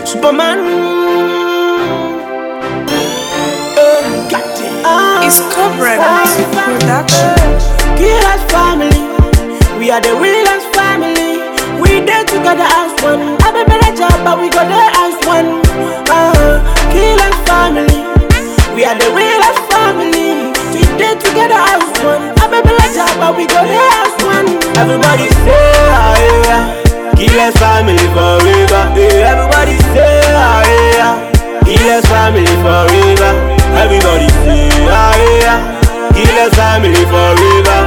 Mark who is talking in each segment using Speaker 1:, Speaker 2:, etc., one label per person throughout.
Speaker 1: Superman.
Speaker 2: It's Cobra Music Production.
Speaker 1: Killers family, we are the realest family. We there together as one. I be better job, but we go there as one. Killers family, we are the realest family. We there together as one. I be better job, but we go there as one. Everybody say yeah. Killers family forever. Everybody say yeah. Killers family forever. Everybody say yeah. Killers family forever.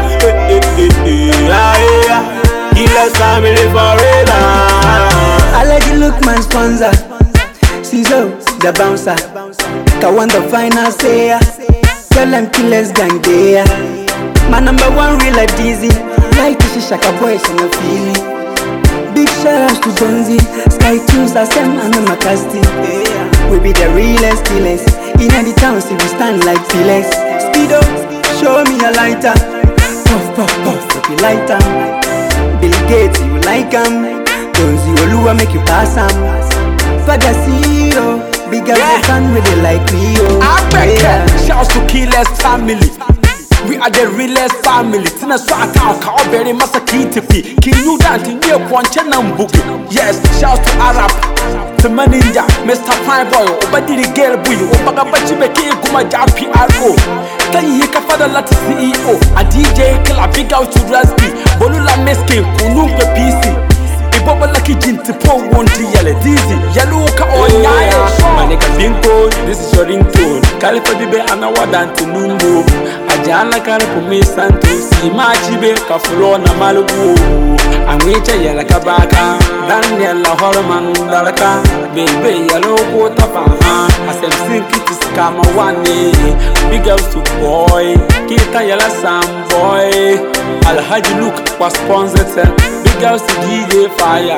Speaker 1: Killers family forever.
Speaker 3: I like you look man sponsor. Sizo, the bouncer. Kawan the final say. Tell them killers gang there. My number one real like Dizzy. Like to Shaka boys in the feeling. Big shout out to Gonzi. Sky Tunes are same and the Macasti. We be the realest killers. In the town, see we stand like pillars. Speedo, show me a lighter. Puff, puff, puff, if you light 'em. Bill Gates, you like 'em. Gonzi Olua make you pass 'em. Father CEO, big as the fan with it like Rio.
Speaker 4: Shouts to Killers family. We are the realest family. Tina Swata, Cowberry, Masakiti, Kinu Dante, near Quanchanam Boogie. Yes, shouts to Arab, to Maninja, Mr. Fine Boy, Obadi the Girl Bui, Obagabachi Beki, Gumaja PRO. Can you hear Father Latin CEO? A DJ Killer, big out to Raspi, Bolula Meskin, Kunumpe PC. Iboba Lucky Jin to pour one to yellow, Dizzy, Yaluka or Yaya. Manika Binko, this is your ringtone. Califa Bibe Anawadan to Numbo. Ajana Karapume Santos, Imachibe, Kafulona Malubu. Amicha Yala Kabaka, Daniela Horman, Daraka, Baby Yellow Water Faha, as I'm thinking to scam one day. Big girls to boy, Kita Yala Sam boy. Alhaji Luke was sponsored. Big girls to DJ Fire,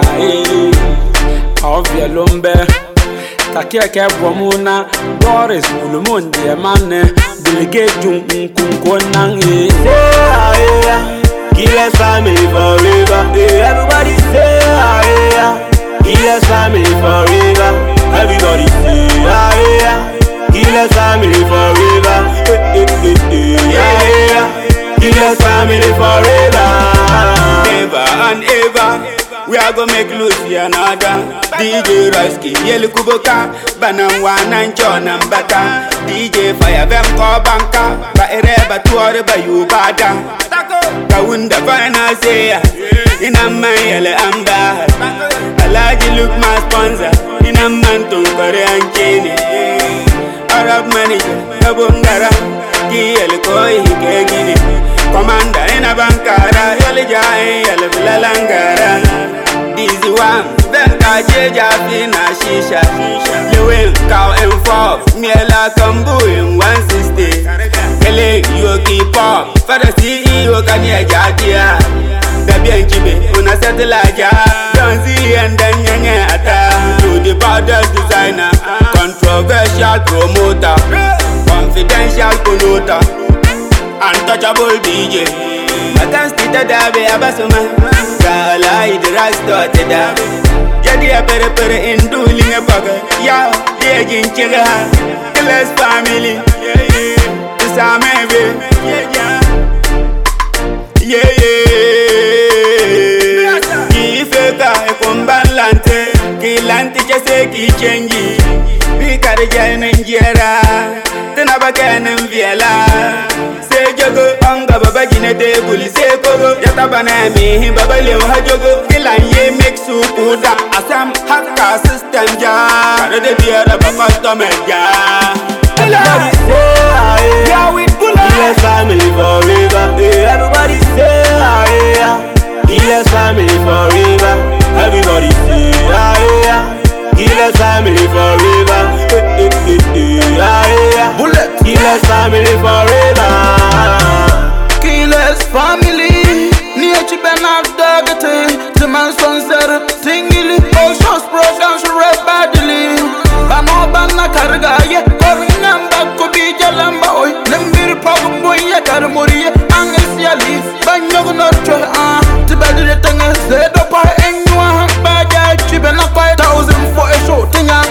Speaker 4: Ovia Lumbe, Takia Kabwamuna, Doris, Ulumundi, Mane, Delegate Jung Kunkonang.
Speaker 1: Killers family forever. Everybody say yeah. Killers family forever. Everybody say yeah. Killers family forever. Killers family forever.
Speaker 5: Ever and ever. We are gonna make Lucy another. DJ Roski, Yelu Kuboka, Banam and John and Bata. DJ Fire Vemko Banka, Baereba Tuareba Yubada. Kawunda Fana say, in a Mayele Amba. Alaji look my sponsor, in a Manton Korean Kini. Arab manager, Kabungara, Kiel Koi Hikegini. Commander in a bankara, Yalija, Yalabilangara. Dizzy one, Benka Jeja Fina Shisha. Lewin, Cow and Fog, Miela Kambu in 160. Kele, Yogi Pop, Father CEO Kanya Jadia. Dabian Jibe, Una Satellite, Donzi and Danyata. To the powder designer, controversial promoter, confidential connoter. Untouchable DJ. I can't see the Dabe Abasuma. Gala, the right start the Dabe. Yadi a pere in dueling a bugger. Ya, the agent Chiga. Killers family. The Same. Ifeka, Kumbalante. Kilanti Jaseki Chengi. Vikarajan and Jera. The Nabakan and Viela. Jogo, Anga Baba Ginete, Bully Seko, Yatabanami, Babali Hajogo, Kilanye make soup, Assam Haka system jar, the beer of a customer jar.
Speaker 1: Everybody say yeah, we pull up. Killers family forever. Everybody say yeah. Killers family forever. Everybody say yeah. Killers family forever. Bullet. Killers family forever.
Speaker 6: Killers family. Near Chibana Dogate. The man sponsor singly. Oceans programs red badly. Bano Bana Karga. Korinamba Kobi Jalamba. Nambir Pau Boy Yakarmori. Angesia leaf. Banyo Nortra. To Badri Tanga. Zedo Pa Engwa. Baja Chibana 5,000 for a show.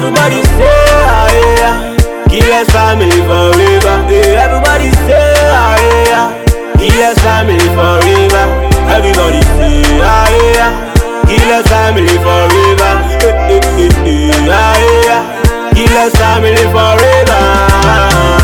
Speaker 1: Everybody say, ah, yeah. Killers family forever. Everybody say, ah, yeah. Killers family forever. Everybody say, ah, yeah. Killers family forever. Ah, yeah. Killers family forever.